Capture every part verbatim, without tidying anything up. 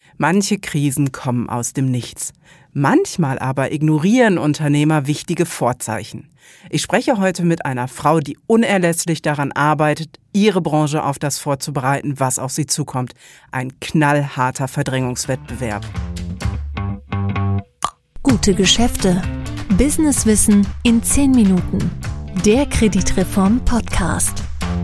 Manche Krisen kommen aus dem Nichts. Manchmal aber ignorieren Unternehmer wichtige Vorzeichen. Ich spreche heute mit einer Frau, die unerlässlich daran arbeitet, ihre Branche auf das vorzubereiten, was auf sie zukommt. Ein knallharter Verdrängungswettbewerb. Gute Geschäfte. Businesswissen in zehn Minuten. Der Kreditreform-Podcast.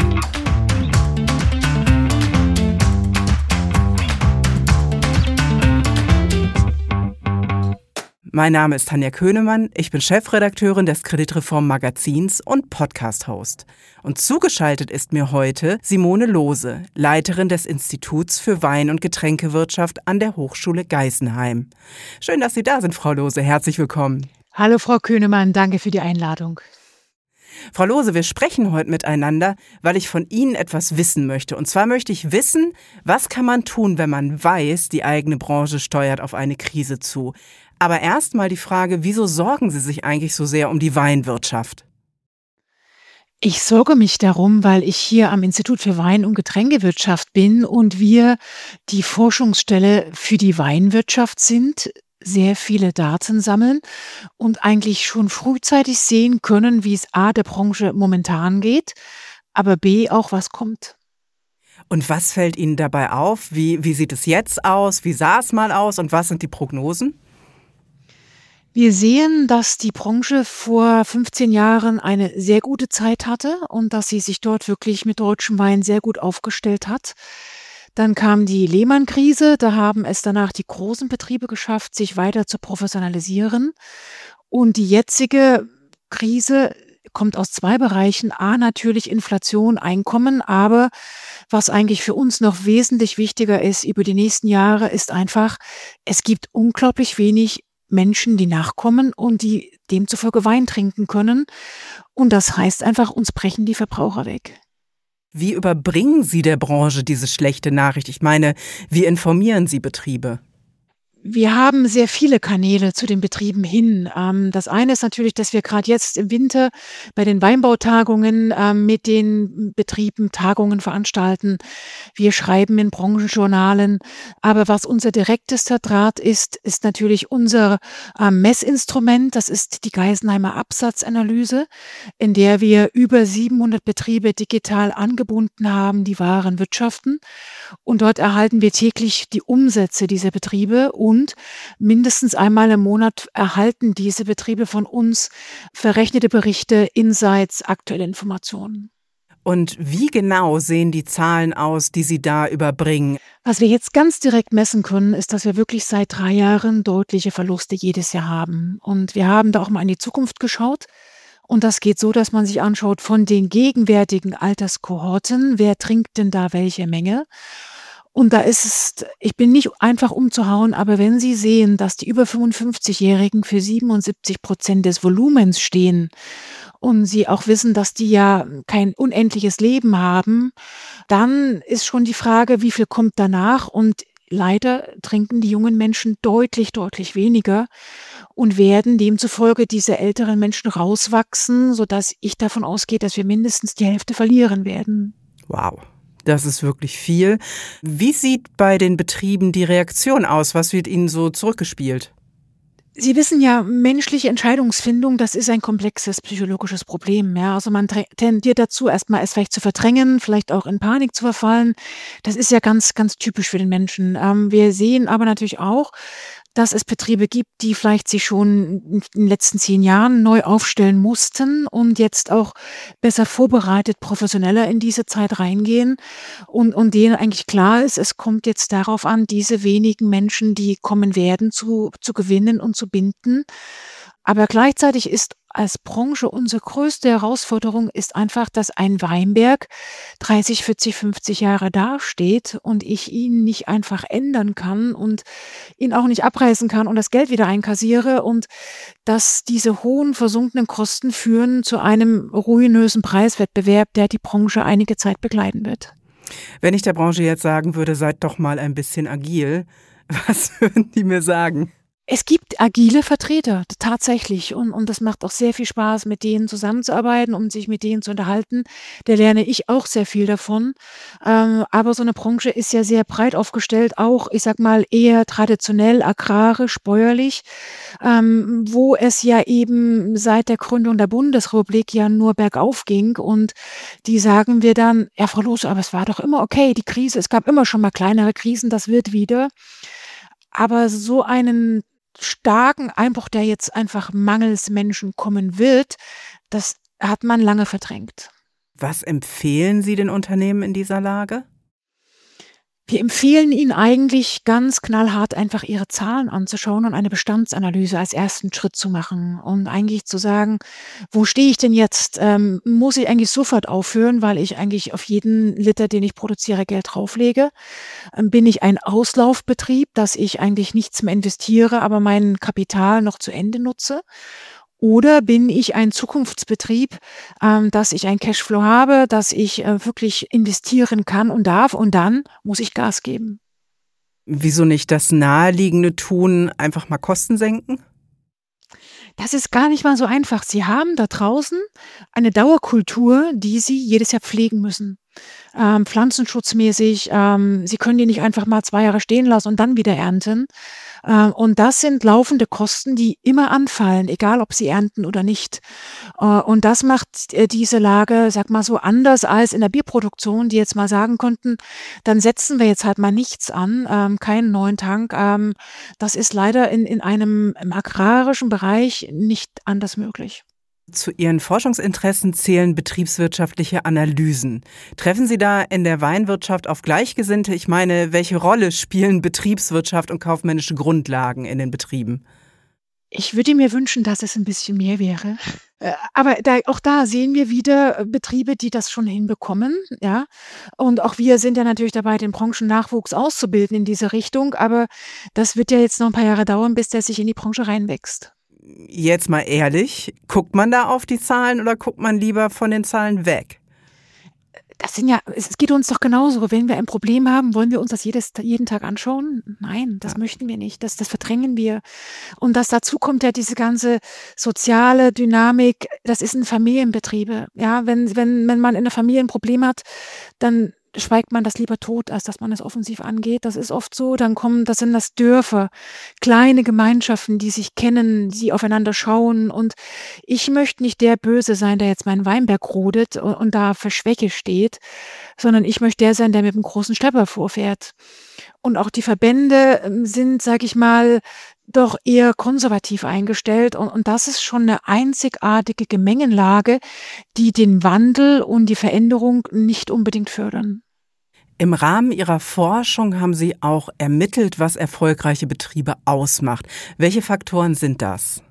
Mein Name ist Tanja Könemann, ich bin Chefredakteurin des Kreditreform-Magazins und Podcast-Host. Und zugeschaltet ist mir heute Simone Lohse, Leiterin des Instituts für Wein- und Getränkewirtschaft an der Hochschule Geisenheim. Schön, dass Sie da sind, Frau Lohse. Herzlich willkommen. Hallo, Frau Könemann. Danke für die Einladung. Frau Lohse, wir sprechen heute miteinander, weil ich von Ihnen etwas wissen möchte. Und zwar möchte ich wissen, was kann man tun, wenn man weiß, die eigene Branche steuert auf eine Krise zu. Aber erst mal die Frage, wieso sorgen Sie sich eigentlich so sehr um die Weinwirtschaft? Ich sorge mich darum, weil ich hier am Institut für Wein- und Getränkewirtschaft bin und wir die Forschungsstelle für die Weinwirtschaft sind, sehr viele Daten sammeln und eigentlich schon frühzeitig sehen können, wie es A, der Branche momentan geht, aber B, auch was kommt. Und was fällt Ihnen dabei auf? Wie, wie sieht es jetzt aus? Wie sah es mal aus? Und was sind die Prognosen? Wir sehen, dass die Branche vor fünfzehn Jahren eine sehr gute Zeit hatte und dass sie sich dort wirklich mit deutschem Wein sehr gut aufgestellt hat. Dann kam die Lehman-Krise, da haben es danach die großen Betriebe geschafft, sich weiter zu professionalisieren. Und die jetzige Krise kommt aus zwei Bereichen. A, natürlich Inflation, Einkommen, aber was eigentlich für uns noch wesentlich wichtiger ist über die nächsten Jahre, ist einfach, es gibt unglaublich wenig Menschen, die nachkommen und die demzufolge Wein trinken können. Und das heißt einfach, uns brechen die Verbraucher weg. Wie überbringen Sie der Branche diese schlechte Nachricht? Ich meine, wie informieren Sie Betriebe? Wir haben sehr viele Kanäle zu den Betrieben hin. Das eine ist natürlich, dass wir gerade jetzt im Winter bei den Weinbautagungen mit den Betrieben Tagungen veranstalten. Wir schreiben in Branchenjournalen. Aber was unser direktester Draht ist, ist natürlich unser Messinstrument. Das ist die Geisenheimer Absatzanalyse, in der wir über siebenhundert Betriebe digital angebunden haben, die Waren wirtschaften. Und dort erhalten wir täglich die Umsätze dieser Betriebe und mindestens einmal im Monat erhalten diese Betriebe von uns verrechnete Berichte, Insights, aktuelle Informationen. Und wie genau sehen die Zahlen aus, die Sie da überbringen? Was wir jetzt ganz direkt messen können, ist, dass wir wirklich seit drei Jahren deutliche Verluste jedes Jahr haben. Und wir haben da auch mal in die Zukunft geschaut. Und das geht so, dass man sich anschaut von den gegenwärtigen Alterskohorten, wer trinkt denn da welche Menge? Und da ist es, ich bin nicht einfach umzuhauen, aber wenn Sie sehen, dass die über fünfundfünfzigjährigen für siebenundsiebzig Prozent des Volumens stehen und Sie auch wissen, dass die ja kein unendliches Leben haben, dann ist schon die Frage, wie viel kommt danach? Und leider trinken die jungen Menschen deutlich, deutlich weniger und werden demzufolge diese älteren Menschen rauswachsen, sodass ich davon ausgehe, dass wir mindestens die Hälfte verlieren werden. Wow, das ist wirklich viel. Wie sieht bei den Betrieben die Reaktion aus? Was wird Ihnen so zurückgespielt? Sie wissen ja, menschliche Entscheidungsfindung, das ist ein komplexes psychologisches Problem. Ja, also man tendiert dazu, erstmal es vielleicht zu verdrängen, vielleicht auch in Panik zu verfallen. Das ist ja ganz, ganz typisch für den Menschen. Ähm, wir sehen aber natürlich auch, dass es Betriebe gibt, die vielleicht sich schon in den letzten zehn Jahren neu aufstellen mussten und jetzt auch besser vorbereitet, professioneller in diese Zeit reingehen und, und denen eigentlich klar ist, es kommt jetzt darauf an, diese wenigen Menschen, die kommen werden, zu, zu gewinnen und zu binden. Aber gleichzeitig ist als Branche unsere größte Herausforderung ist einfach, dass ein Weinberg dreißig, vierzig, fünfzig Jahre dasteht und ich ihn nicht einfach ändern kann und ihn auch nicht abreißen kann und das Geld wieder einkassiere und dass diese hohen versunkenen Kosten führen zu einem ruinösen Preiswettbewerb, der die Branche einige Zeit begleiten wird. Wenn ich der Branche jetzt sagen würde, seid doch mal ein bisschen agil, was würden die mir sagen? Es gibt agile Vertreter, tatsächlich. Und, und das macht auch sehr viel Spaß, mit denen zusammenzuarbeiten, um sich mit denen zu unterhalten. Da lerne ich auch sehr viel davon. Ähm, aber so eine Branche ist ja sehr breit aufgestellt, auch, ich sag mal, eher traditionell, agrarisch, bäuerlich, ähm, wo es ja eben seit der Gründung der Bundesrepublik ja nur bergauf ging. Und die sagen wir dann, ja, Frau Lose, aber es war doch immer okay, die Krise, es gab immer schon mal kleinere Krisen, das wird wieder. Aber so einen starken Einbruch, der jetzt einfach mangels Menschen kommen wird, das hat man lange verdrängt. Was empfehlen Sie den Unternehmen in dieser Lage? Wir empfehlen Ihnen eigentlich ganz knallhart, einfach Ihre Zahlen anzuschauen und eine Bestandsanalyse als ersten Schritt zu machen und eigentlich zu sagen, wo stehe ich denn jetzt? Ähm, muss ich eigentlich sofort aufhören, weil ich eigentlich auf jeden Liter, den ich produziere, Geld drauflege? Ähm, bin ich ein Auslaufbetrieb, dass ich eigentlich nichts mehr investiere, aber mein Kapital noch zu Ende nutze? Oder bin ich ein Zukunftsbetrieb, ähm, dass ich einen Cashflow habe, dass ich äh, wirklich investieren kann und darf, und dann muss ich Gas geben. Wieso nicht das Naheliegende tun, einfach mal Kosten senken? Das ist gar nicht mal so einfach. Sie haben da draußen eine Dauerkultur, die Sie jedes Jahr pflegen müssen. Ähm, pflanzenschutzmäßig, ähm, Sie können die nicht einfach mal zwei Jahre stehen lassen und dann wieder ernten. Ähm, und das sind laufende Kosten, die immer anfallen, egal ob Sie ernten oder nicht. Äh, und das macht äh, diese Lage, sag mal so, anders als in der Bierproduktion, die jetzt mal sagen konnten, dann setzen wir jetzt halt mal nichts an, ähm, keinen neuen Tank. Ähm, das ist leider in, in einem im agrarischen Bereich nicht anders möglich. Zu Ihren Forschungsinteressen zählen betriebswirtschaftliche Analysen. Treffen Sie da in der Weinwirtschaft auf Gleichgesinnte? Ich meine, welche Rolle spielen Betriebswirtschaft und kaufmännische Grundlagen in den Betrieben? Ich würde mir wünschen, dass es ein bisschen mehr wäre. Äh, aber da auch da sehen wir wieder äh, Betriebe, die das schon hinbekommen, ja. Und auch wir sind ja natürlich dabei, den Branchennachwuchs auszubilden in diese Richtung, aber das wird ja jetzt noch ein paar Jahre dauern, bis der sich in die Branche reinwächst. Jetzt mal ehrlich, guckt man da auf die Zahlen oder guckt man lieber von den Zahlen weg? Das sind ja es geht uns doch genauso. Wenn wir ein Problem haben, wollen wir uns das jedes jeden Tag anschauen? Nein, das Ja. möchten wir nicht. Das das verdrängen wir. Und das dazu kommt ja diese ganze soziale Dynamik. Das ist in Familienbetriebe. Ja, wenn wenn wenn man in der Familie ein Problem hat, dann schweigt man das lieber tot, als dass man es offensiv angeht. Das ist oft so. Dann kommen das sind das Dörfer, kleine Gemeinschaften, die sich kennen, die aufeinander schauen. Und ich möchte nicht der Böse sein, der jetzt meinen Weinberg rodet und, und da für Schwäche steht, sondern ich möchte der sein, der mit einem großen Schlepper vorfährt. Und auch die Verbände ähm, sind, sage ich mal, doch eher konservativ eingestellt. Und, und das ist schon eine einzigartige Gemengenlage, die den Wandel und die Veränderung nicht unbedingt fördern. Im Rahmen Ihrer Forschung haben Sie auch ermittelt, was erfolgreiche Betriebe ausmacht. Welche Faktoren sind das?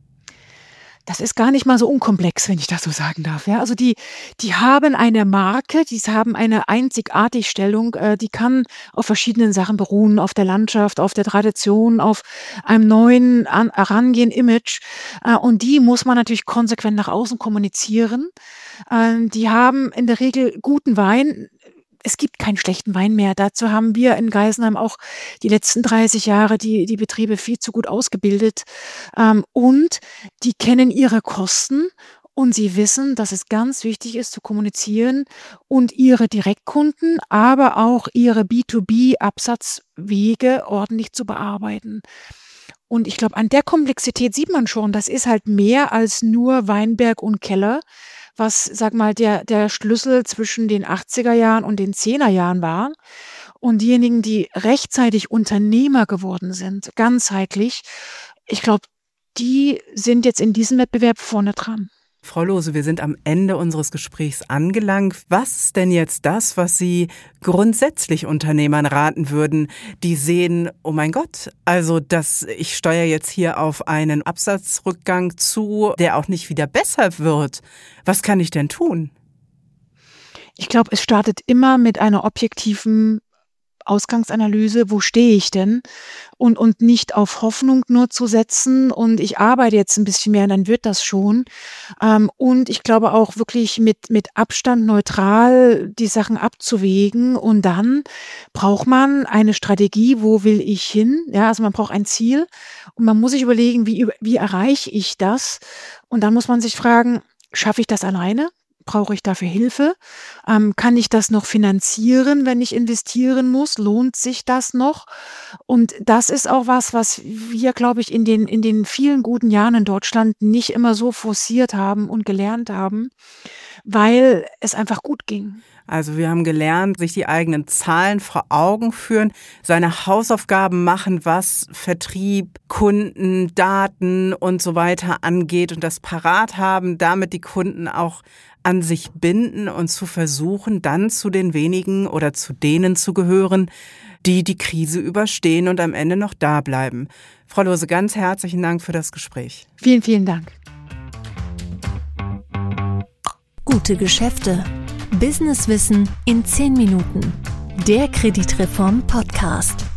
Das ist gar nicht mal so unkomplex, wenn ich das so sagen darf. Ja, also die, die haben eine Marke, die haben eine Einzigartigstellung, äh, die kann auf verschiedenen Sachen beruhen, auf der Landschaft, auf der Tradition, auf einem neuen An Herangehen, Image. Äh, und die muss man natürlich konsequent nach außen kommunizieren. Äh, die haben in der Regel guten Wein. Es gibt keinen schlechten Wein mehr. Dazu haben wir in Geisenheim auch die letzten dreißig Jahre die, die Betriebe viel zu gut ausgebildet. Ähm, und die kennen ihre Kosten und sie wissen, dass es ganz wichtig ist zu kommunizieren und ihre Direktkunden, aber auch ihre B zwei B-Absatzwege ordentlich zu bearbeiten. Und ich glaube, an der Komplexität sieht man schon, das ist halt mehr als nur Weinberg und Keller, was, sag mal, der, der Schlüssel zwischen den achtziger Jahren und den zehner Jahren war. Und diejenigen, die rechtzeitig Unternehmer geworden sind, ganzheitlich, ich glaube, die sind jetzt in diesem Wettbewerb vorne dran. Frau Lose, wir sind am Ende unseres Gesprächs angelangt. Was ist denn jetzt das, was Sie grundsätzlich Unternehmern raten würden, die sehen, oh mein Gott, also das, ich steuere jetzt hier auf einen Absatzrückgang zu, der auch nicht wieder besser wird. Was kann ich denn tun? Ich glaube, es startet immer mit einer objektiven Ausgangsanalyse, wo stehe ich denn? Und, und nicht auf Hoffnung nur zu setzen und ich arbeite jetzt ein bisschen mehr, dann wird das schon. Ähm, und ich glaube auch wirklich mit, mit Abstand neutral die Sachen abzuwägen und dann braucht man eine Strategie, wo will ich hin? Ja, also man braucht ein Ziel und man muss sich überlegen, wie, wie erreiche ich das? Und dann muss man sich fragen, schaffe ich das alleine? Brauche ich dafür Hilfe? Ähm, kann ich das noch finanzieren, wenn ich investieren muss? Lohnt sich das noch? Und das ist auch was, was wir, glaube ich, in den, in den vielen guten Jahren in Deutschland nicht immer so forciert haben und gelernt haben, weil es einfach gut ging. Also wir haben gelernt, sich die eigenen Zahlen vor Augen führen, seine Hausaufgaben machen, was Vertrieb, Kunden, Daten und so weiter angeht und das parat haben, damit die Kunden auch an sich binden und zu versuchen, dann zu den wenigen oder zu denen zu gehören, die die Krise überstehen und am Ende noch da bleiben. Frau Lose, ganz herzlichen Dank für das Gespräch. Vielen, vielen Dank. Gute Geschäfte. Businesswissen in zehn Minuten. Der Kreditreform Podcast.